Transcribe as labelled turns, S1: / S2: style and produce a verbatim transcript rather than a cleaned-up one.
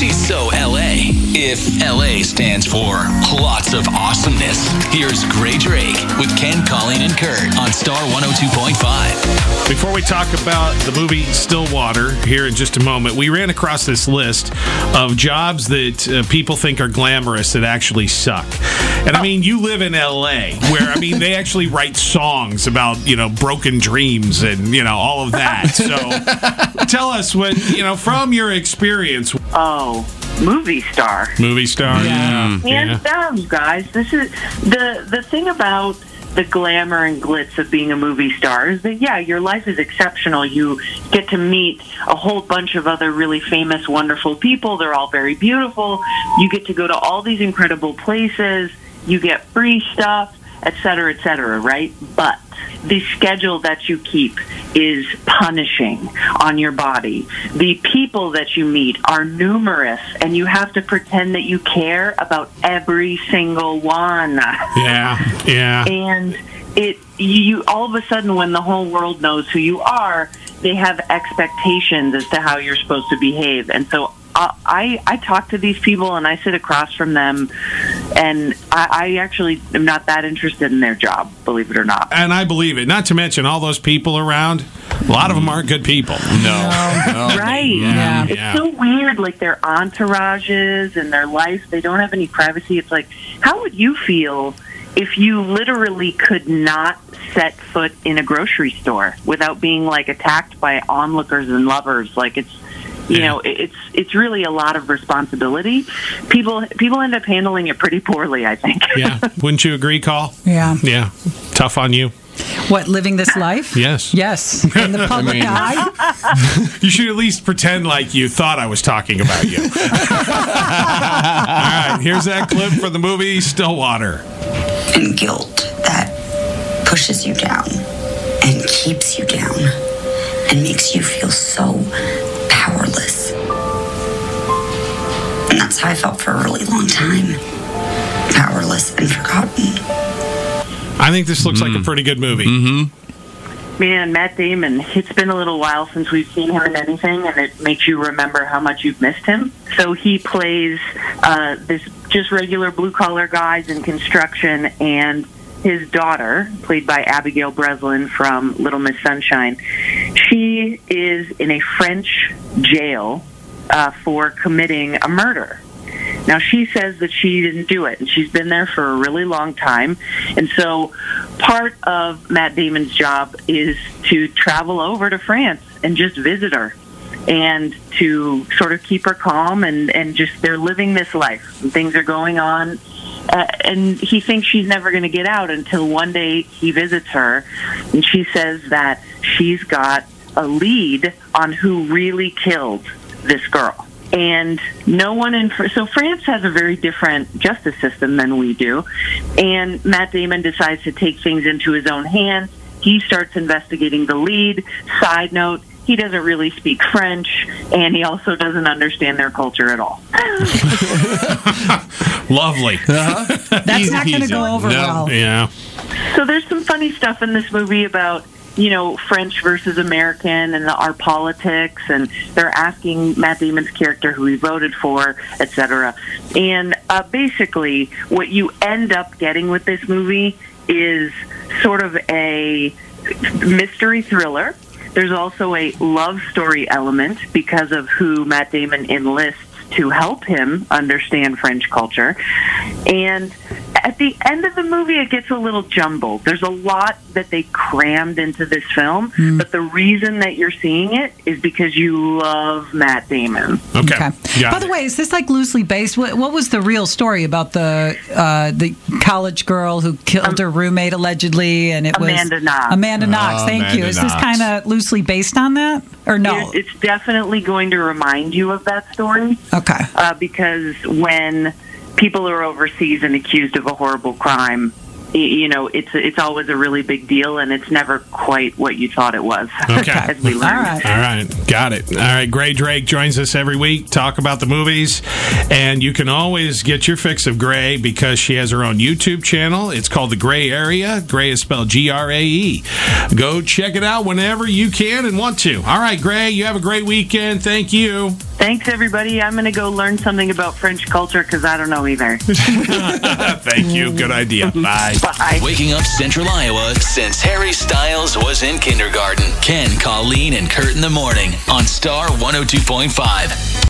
S1: She's so L A. If L A stands for lots of awesomeness, here's Gray Drake with Ken, Colleen, and Kurt on Star one oh two point five.
S2: Before we talk about the movie Stillwater here in just a moment, we ran across this list of jobs that uh, people think are glamorous that actually suck. And I mean, you live in L A, where, I mean, they actually write songs about, you know, broken dreams and, you know, all of that. So tell us, when, you know, from your experience.
S3: Oh, movie star.
S2: Movie star, yeah.
S3: Hands
S2: yeah.
S3: down, guys. This is the the thing about the glamour and glitz of being a movie star is that, yeah, your life is exceptional. You get to meet a whole bunch of other really famous, wonderful people. They're all very beautiful. You get to go to all these incredible places. You get free stuff, et cetera, et cetera, right? But the schedule that you keep is punishing on your body. The people that you meet are numerous, and you have to pretend that you care about every single one.
S2: Yeah, yeah.
S3: And it, you all of a sudden, when the whole world knows who you are, they have expectations as to how you're supposed to behave. And so Uh, I, I talk to these people and I sit across from them, and I, I actually am not that interested in their job, believe it or not.
S2: And I believe it. Not to mention all those people around, a lot of them aren't good people.
S4: No.
S2: no.
S3: Right.
S2: Yeah.
S3: It's
S2: yeah.
S3: so weird, like their entourages and their life, they don't have any privacy. It's like, how would you feel if you literally could not set foot in a grocery store without being, like, attacked by onlookers and lovers? Like, it's, You
S2: yeah.
S3: know, it's it's really a lot of responsibility. People people end up handling it pretty poorly, I think.
S2: Yeah. Wouldn't you agree, Call?
S5: Yeah.
S2: Yeah. Tough on you.
S5: What, living this life?
S2: Yes.
S5: Yes. In the public
S4: I mean,
S5: eye?
S2: You should at least pretend like you thought I was talking about you. All right. Here's that clip for the movie Stillwater.
S6: And guilt that pushes you down and keeps you down and makes you feel so powerless. And that's how I felt for a really long time. Powerless and forgotten.
S2: I think this looks mm. like a pretty good movie.
S4: Mm-hmm.
S3: Man, Matt Damon, it's been a little while since we've seen him in anything, and it makes you remember how much you've missed him. So he plays uh, this just regular blue-collar guys in construction, and his daughter, played by Abigail Breslin from Little Miss Sunshine, she is in a French jail uh, for committing a murder. Now, she says that she didn't do it, and she's been there for a really long time. And so part of Matt Damon's job is to travel over to France and just visit her and to sort of keep her calm, and, and just they're living this life. And things are going on. Uh, and he thinks she's never going to get out until one day he visits her, and she says that she's got a lead on who really killed this girl. And no one in so France has a very different justice system than we do, and Matt Damon decides to take things into his own hands. He starts investigating the lead. Side note, he doesn't really speak French, and he also doesn't understand their culture at all.
S2: Lovely.
S5: Uh-huh. That's not going to go over
S2: no.
S5: well.
S2: Yeah.
S3: So there's some funny stuff in this movie about, you know, French versus American and the, our politics, and they're asking Matt Damon's character who he voted for, et cetera. And uh, basically, what you end up getting with this movie is sort of a mystery thriller. There's also a love story element because of who Matt Damon enlists to help him understand French culture. And at the end of the movie, it gets a little jumbled. There's a lot that they crammed into this film, mm. but the reason that you're seeing it is because you love Matt Damon.
S2: Okay.
S5: okay. By the way, is this like loosely based? What, what was the real story about the uh, the college girl who killed um, her roommate allegedly? And it
S3: Amanda
S5: was
S3: Knox.
S5: Amanda Knox.
S4: Oh,
S5: thank
S4: Amanda
S5: you. Is
S4: Knox.
S5: this kind of loosely based on that, or no?
S3: It's, it's definitely going to remind you of that story.
S5: Okay.
S3: Uh, because when people are overseas and accused of a horrible crime, you know, it's it's always a really big deal, and it's never quite what you thought it was.
S2: Okay.
S3: As we learned.
S5: All right.
S2: All right. Got it. All right. Gray Drake joins us every week, talk about the movies, and you can always get your fix of Gray because she has her own YouTube channel. It's called The Gray Area. Gray is spelled G R A E. Go check it out whenever you can and want to. All right, Gray, you have a great weekend. Thank you.
S3: Thanks, everybody. I'm going to go learn something about French culture because I don't know either.
S2: Thank you. Good idea. Bye.
S3: Bye.
S1: Waking up Central Iowa since Harry Styles was in kindergarten. Ken, Colleen, and Kurt in the morning on Star one oh two point five.